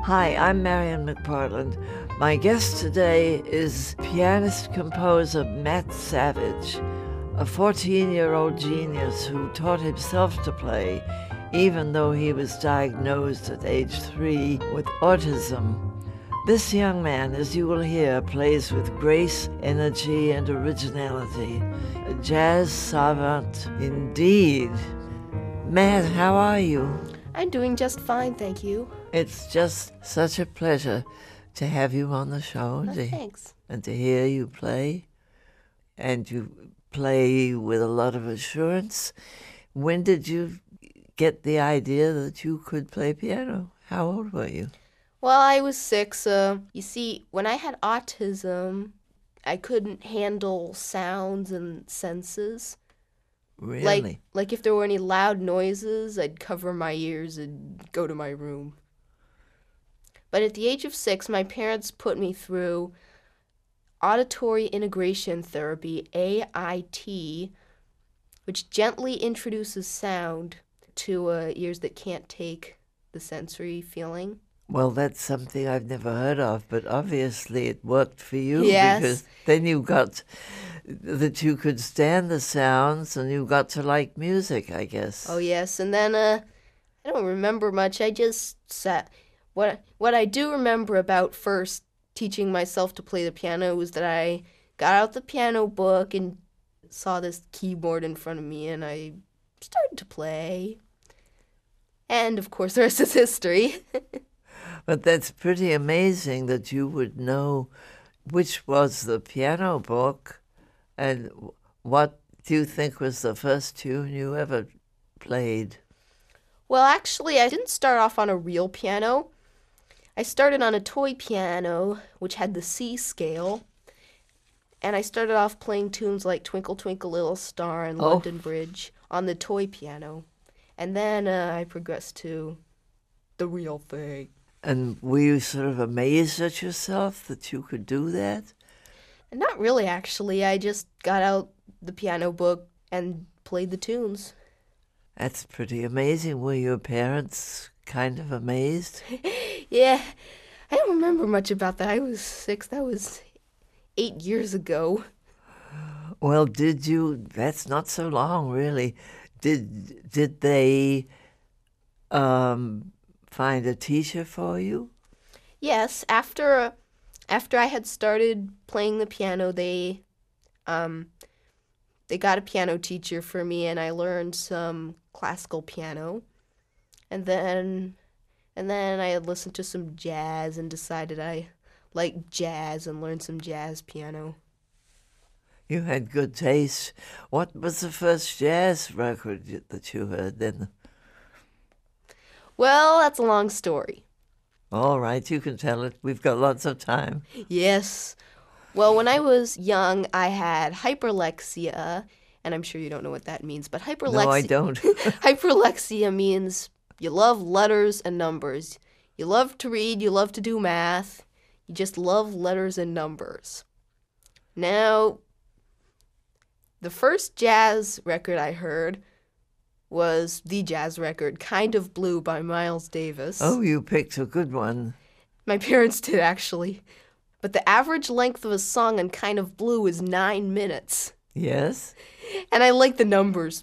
Hi, I'm Marian McPartland. My guest today is pianist-composer Matt Savage, a 14-year-old genius who taught himself to play, even though he was diagnosed at age 3 with autism. This young man, as you will hear, plays with grace, energy, and originality. A jazz savant indeed. Matt, how are you? I'm doing just fine, thank you. It's just such a pleasure to have you on the show. Thanks. And to hear you play. And you play with a lot of assurance. When did you get the idea that you could play piano? How old were you? Well, I was 6. You see, when I had autism, I couldn't handle sounds and senses. Really? Like if there were any loud noises, I'd cover my ears and go to my room. But at the age of 6, my parents put me through auditory integration therapy, AIT, which gently introduces sound to ears that can't take the sensory feeling. Well, that's something I've never heard of, but obviously it worked for you. Yes. Because then you got that you could stand the sounds and you got to like music, I guess. Oh, yes. And then I don't remember much. I just sat. What I do remember about first teaching myself to play the piano was that I got out the piano book and saw this keyboard in front of me, and I started to play. And, of course, the rest is history. But that's pretty amazing that you would know which was the piano book and what do you think was the first tune you ever played? Well, actually, I didn't start off on a real piano. I started on a toy piano, which had the C scale, and I started off playing tunes like Twinkle, Twinkle, Little Star and London Bridge on the toy piano. And then I progressed to the real thing. And were you sort of amazed at yourself that you could do that? Not really, actually. I just got out the piano book and played the tunes. That's pretty amazing. Were your parents kind of amazed? Yeah, I don't remember much about that. I was 6. That was 8 years ago. Well, did you? That's not so long, really. Did they find a teacher for you? Yes, after I had started playing the piano, they got a piano teacher for me, and I learned some classical piano. And then I had listened to some jazz and decided I liked jazz and learned some jazz piano. You had good taste. What was the first jazz record that you heard then? Well, that's a long story. All right, you can tell it. We've got lots of time. Yes. Well, when I was young, I had hyperlexia, and I'm sure you don't know what that means, but hyperlexia... No, I don't. Hyperlexia means you love letters and numbers. You love to read, you love to do math. You just love letters and numbers. Now, the first jazz record I heard was the jazz record, Kind of Blue by Miles Davis. Oh, you picked a good one. My parents did, actually. But the average length of a song on Kind of Blue is 9 minutes. Yes? And I like the numbers.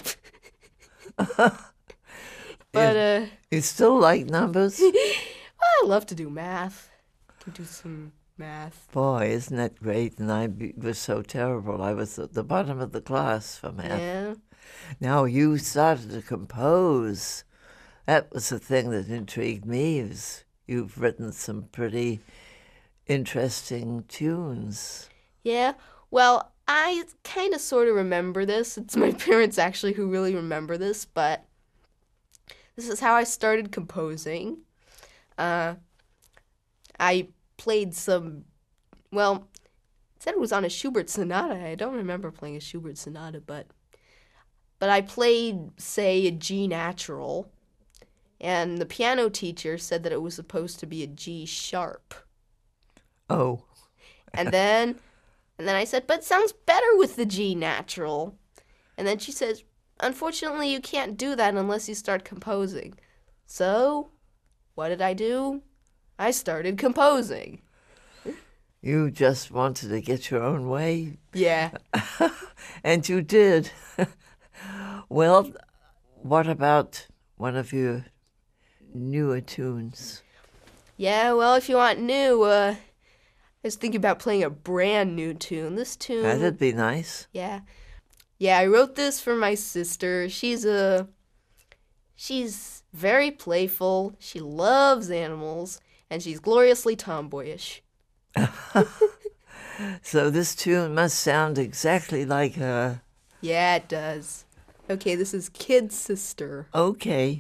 But, You still like numbers? Well, I love to do math. I can do some math. Boy, isn't that great? And I was so terrible. I was at the bottom of the class for math. Yeah. Now, you started to compose. That was the thing that intrigued me, is you've written some pretty interesting tunes. Yeah. Well, I kind of sort of remember this. It's my parents, actually, who really remember this, but this is how I started composing. I played some, well, it said it was on a Schubert sonata. I don't remember playing a Schubert sonata, but I played, say, a G natural, and the piano teacher said that it was supposed to be a G sharp. Oh. And then I said, but it sounds better with the G natural. And then she says, unfortunately, you can't do that unless you start composing. So, what did I do? I started composing. You just wanted to get your own way, Yeah. and you did. Well, what about one of your newer tunes? Yeah, well, if you want new, I was thinking about playing a brand new tune. This tune... That'd be nice. Yeah. Yeah, I wrote this for my sister. She's very playful. She loves animals, and she's gloriously tomboyish. So this tune must sound exactly like her. Yeah, it does. Okay, this is Kid Sister. Okay.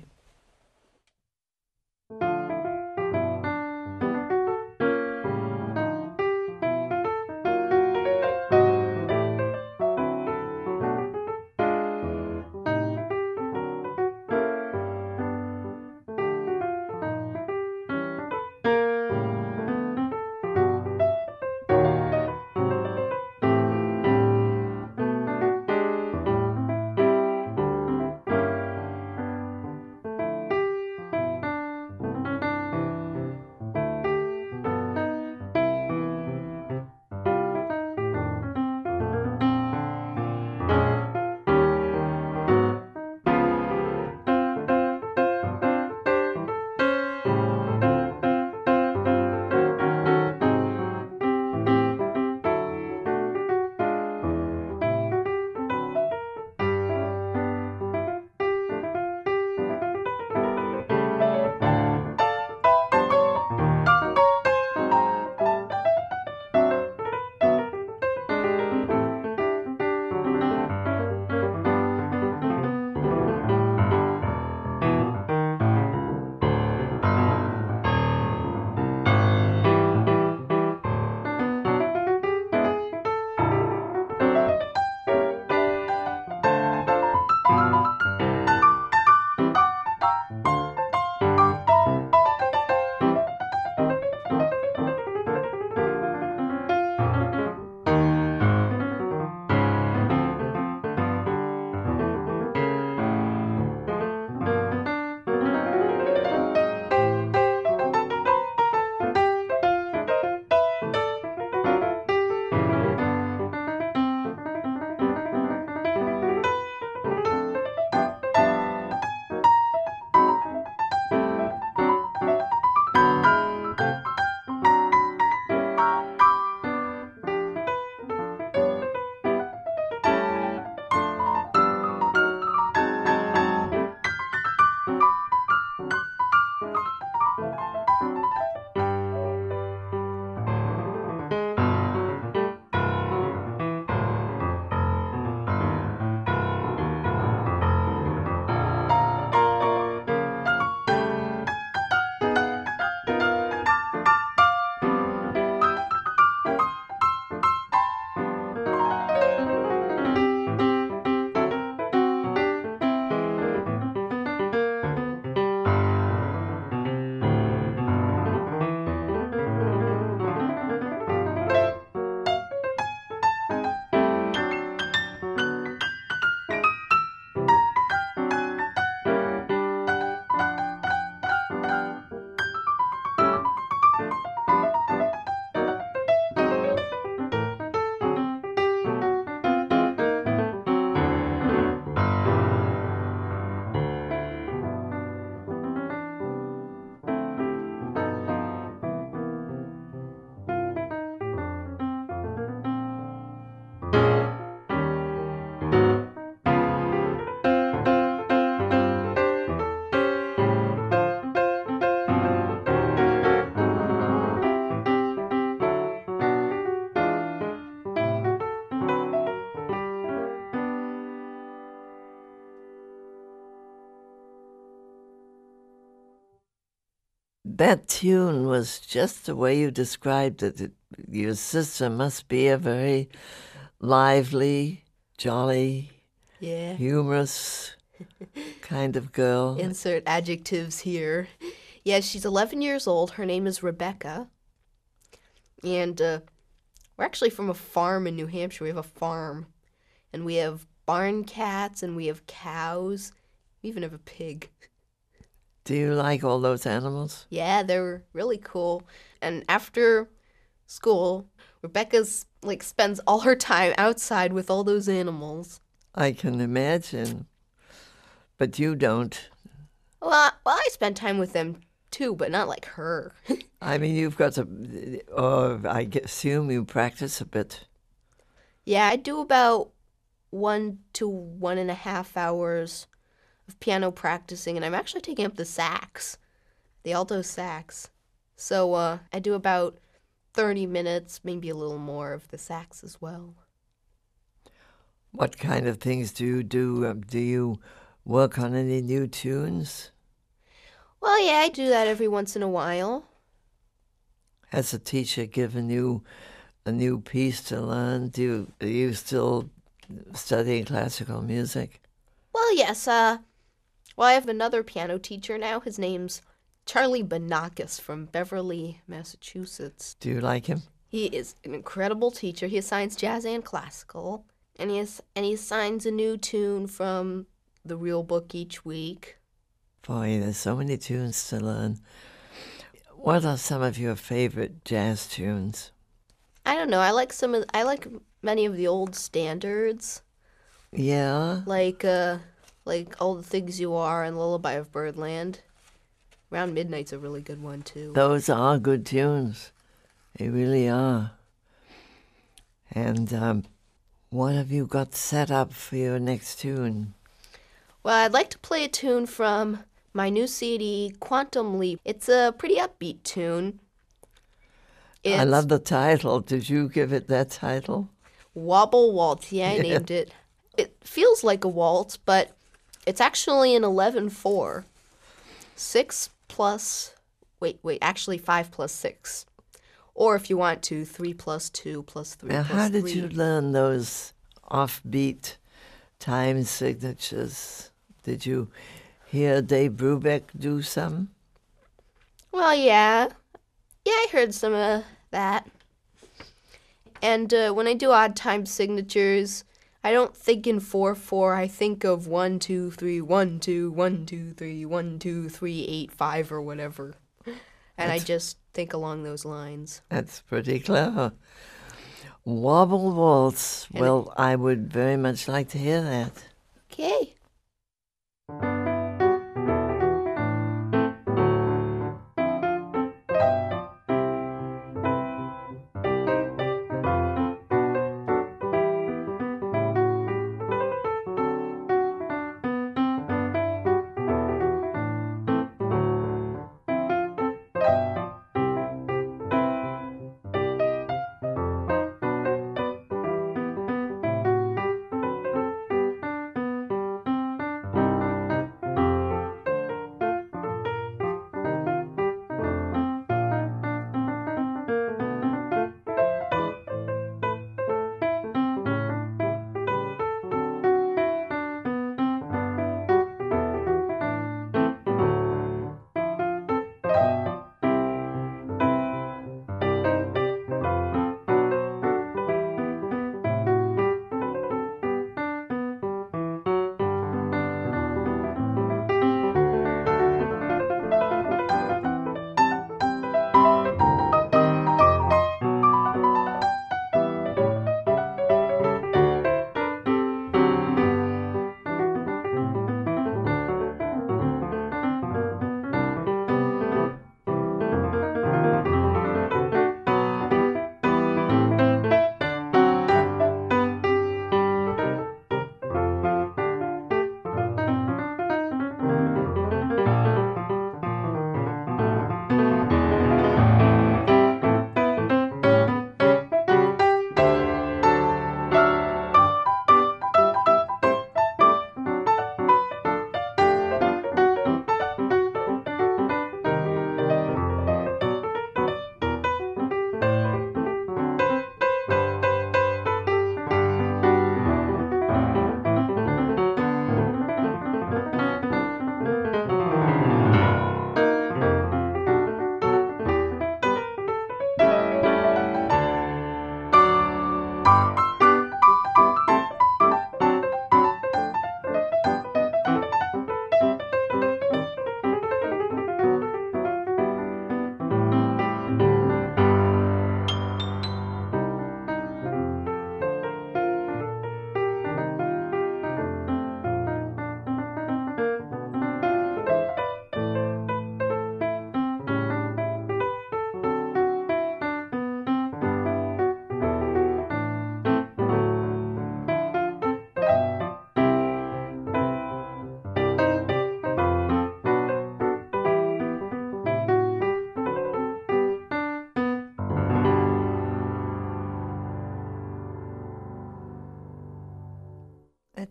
That tune was just the way you described it. Your sister must be a very lively, jolly, humorous kind of girl. Insert adjectives here. Yeah, she's 11 years old. Her name is Rebecca. And we're actually from a farm in New Hampshire. We have a farm. And we have barn cats and we have cows. We even have a pig. Do you like all those animals? Yeah, they're really cool. And after school, Rebecca's like spends all her time outside with all those animals. I can imagine. But you don't. Well, I spend time with them too, but not like her. I mean, you've got to, I assume you practice a bit. Yeah, I do about 1 to 1.5 hours of piano practicing, and I'm actually taking up the sax, the alto sax. So I do about 30 minutes, maybe a little more of the sax as well. What kind of things do you do? Do you work on any new tunes? Well, yeah, I do that every once in a while. Has a teacher given you a new piece to learn? Are you still studying classical music? Well, yes. Well, I have another piano teacher now. His name's Charlie Banakis from Beverly, Massachusetts. Do you like him? He is an incredible teacher. He assigns jazz and classical, and he assigns a new tune from the real book each week. Boy, there's so many tunes to learn. What are some of your favorite jazz tunes? I don't know. I like many of the old standards. Yeah? Like All the Things You Are and Lullaby of Birdland. Around Midnight's a really good one too. Those are good tunes. They really are. And what have you got set up for your next tune? Well, I'd like to play a tune from my new CD, Quantum Leap. It's a pretty upbeat tune. I love the title. Did you give it that title? Wobble Waltz. Yeah, I named it. It feels like a waltz, but it's actually an 11/4. 6 plus... Actually 5 plus 6. Or if you want to, 3 plus 2 plus 3 Now, plus how did 3. you learn those offbeat time signatures? Did you hear Dave Brubeck do some? Well, yeah. Yeah, I heard some of that. And when I do odd time signatures, I don't think in 4/4. I think of 1 2 3 1 2 1 2 3 1 2 3 8 5 or whatever. And I just think along those lines. That's pretty clever. Wobble Waltz. Well, I would very much like to hear that. Okay.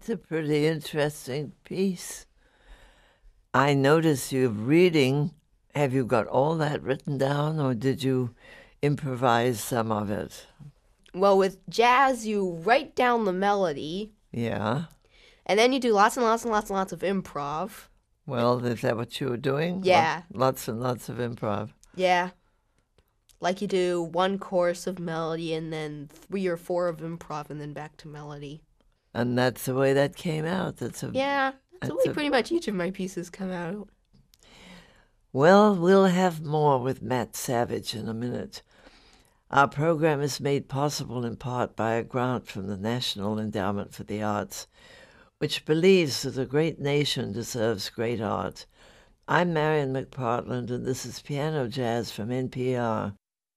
That's a pretty interesting piece. I notice you're reading. Have you got all that written down, or did you improvise some of it? Well, with jazz, you write down the melody, Yeah. and then you do lots and lots and lots and lots of improv. Well, is that what you were doing? Yeah. Lots and lots of improv. Yeah. Like you do one chorus of melody and then 3 or 4 of improv and then back to melody. And that's the way that came out. That's the way pretty much each of my pieces come out. Well, we'll have more with Matt Savage in a minute. Our program is made possible in part by a grant from the National Endowment for the Arts, which believes that a great nation deserves great art. I'm Marion McPartland, and this is Piano Jazz from NPR.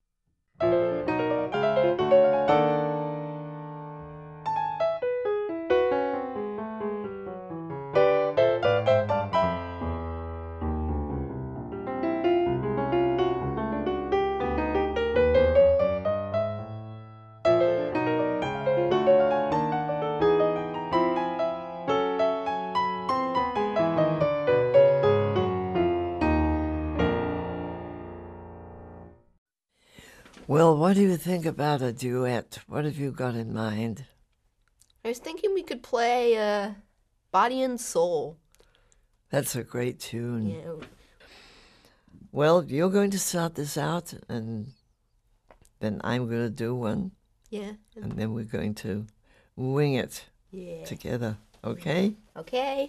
Well, what do you think about a duet? What have you got in mind? I was thinking we could play Body and Soul. That's a great tune. Yeah. Well, you're going to start this out, and then I'm going to do one. Yeah. And then we're going to wing it together. Okay? Okay.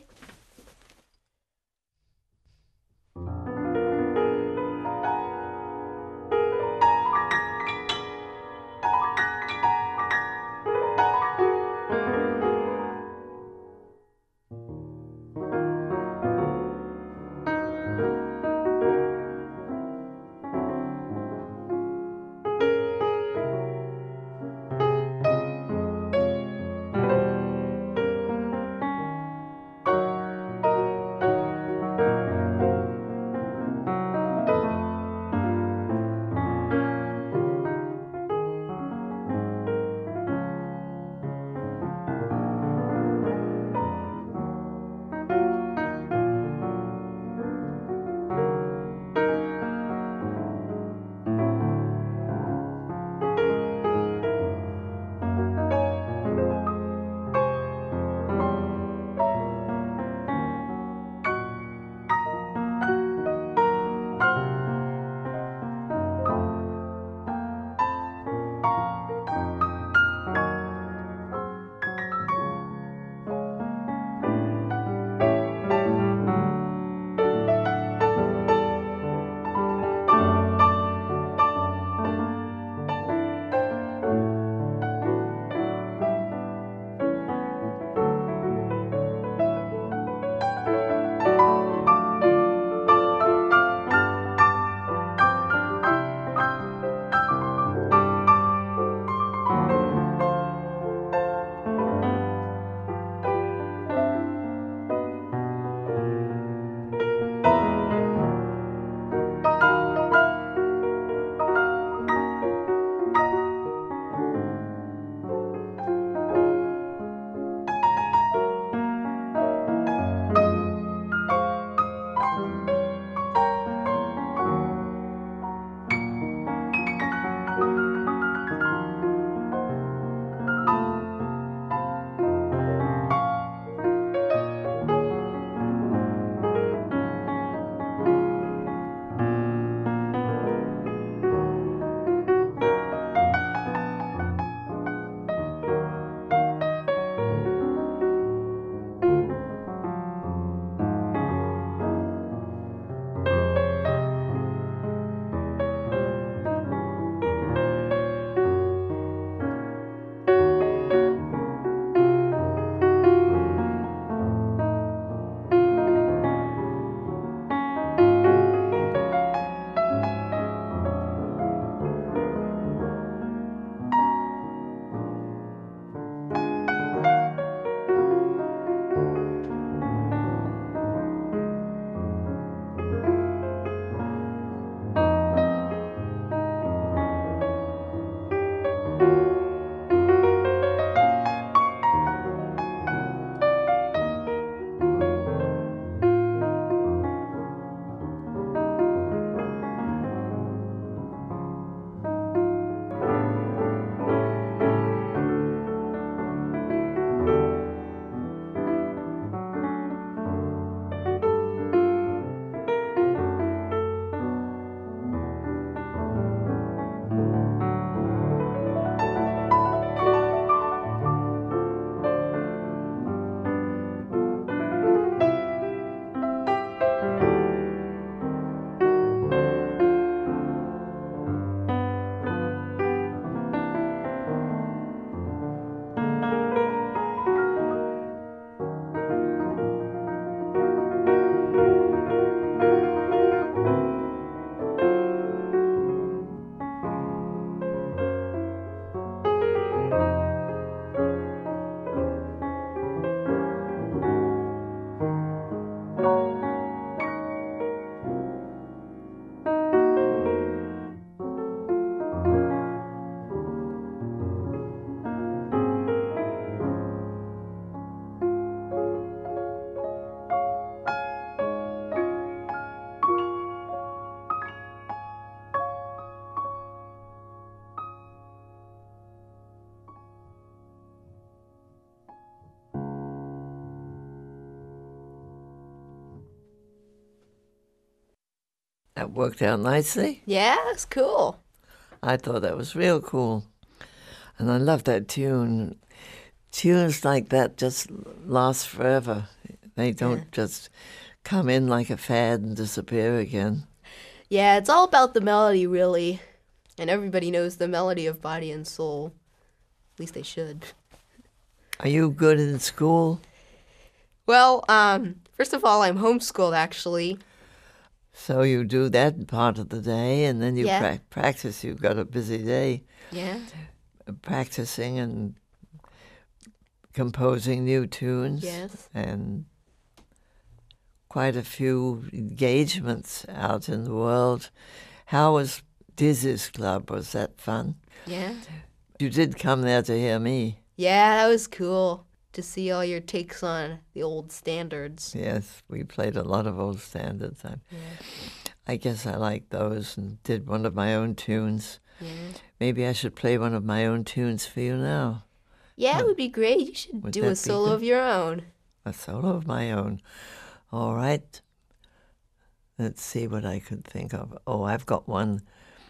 That worked out nicely. Yeah, it's cool. I thought that was real cool. And I love that tune. Tunes like that just last forever. They don't just come in like a fad and disappear again. Yeah, it's all about the melody, really. And everybody knows the melody of Body and Soul. At least they should. Are you good in school? Well, first of all, I'm homeschooled, actually. So you do that part of the day, and then you Yeah. practice. You've got a busy day Yeah. practicing and composing new tunes. Yes. And quite a few engagements out in the world. How was Dizzy's Club? Was that fun? Yeah. You did come there to hear me. Yeah, that was cool to see all your takes on the old standards. Yes, we played a lot of old standards. I guess I liked those and did one of my own tunes. Yeah. Maybe I should play one of my own tunes for you now. Yeah, it would be great. You should Would do that a be solo good? of your own. A solo of my own. All right. Let's see what I could think of. Oh, I've got one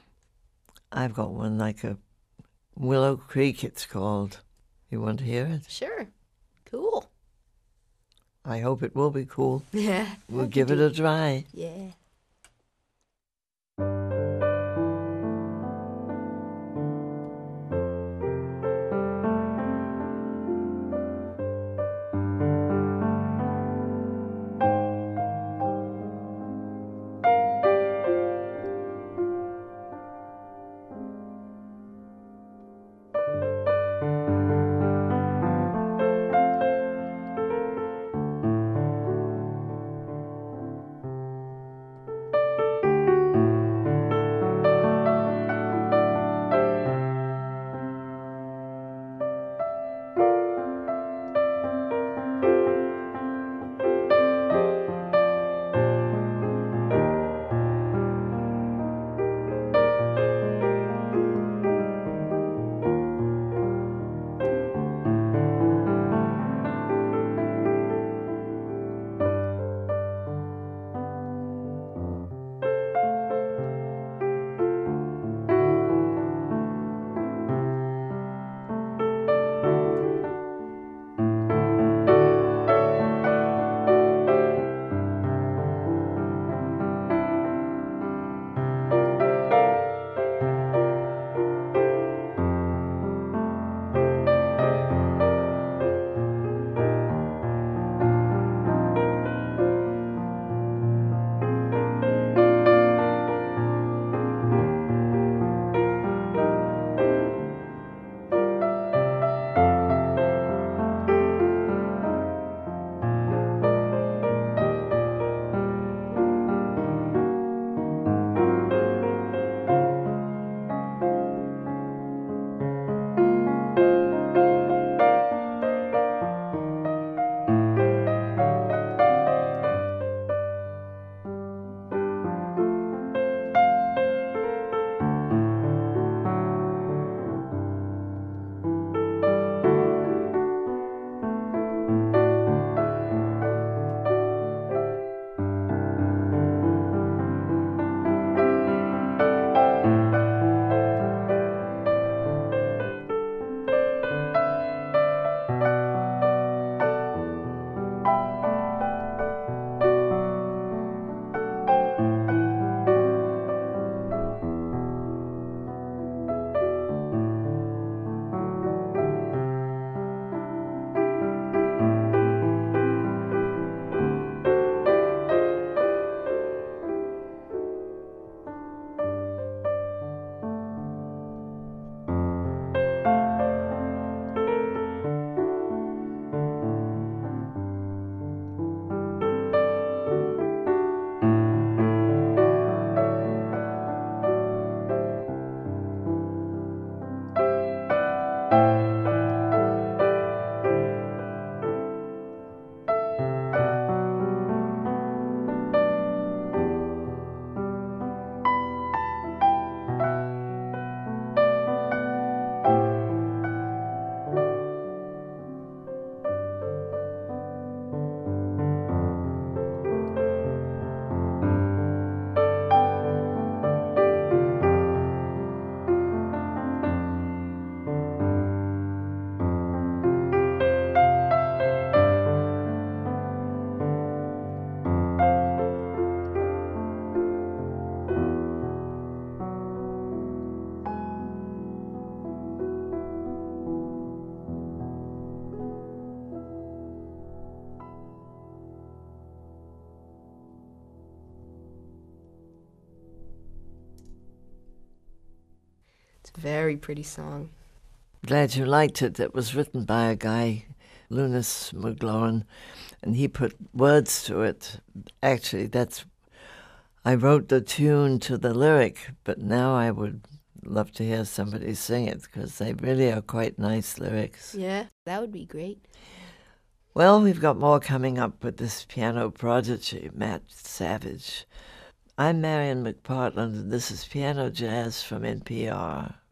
like a Willow Creek, it's called. You want to hear it? Sure. Cool. I hope it will be cool. Yeah. We'll give it a try. Yeah. Very pretty song. Glad you liked it. It was written by a guy, Lunas McGlowan, and he put words to it. Actually, I wrote the tune to the lyric, but now I would love to hear somebody sing it because they really are quite nice lyrics. Yeah, that would be great. Well, we've got more coming up with this piano prodigy, Matt Savage. I'm Marian McPartland, and this is Piano Jazz from NPR.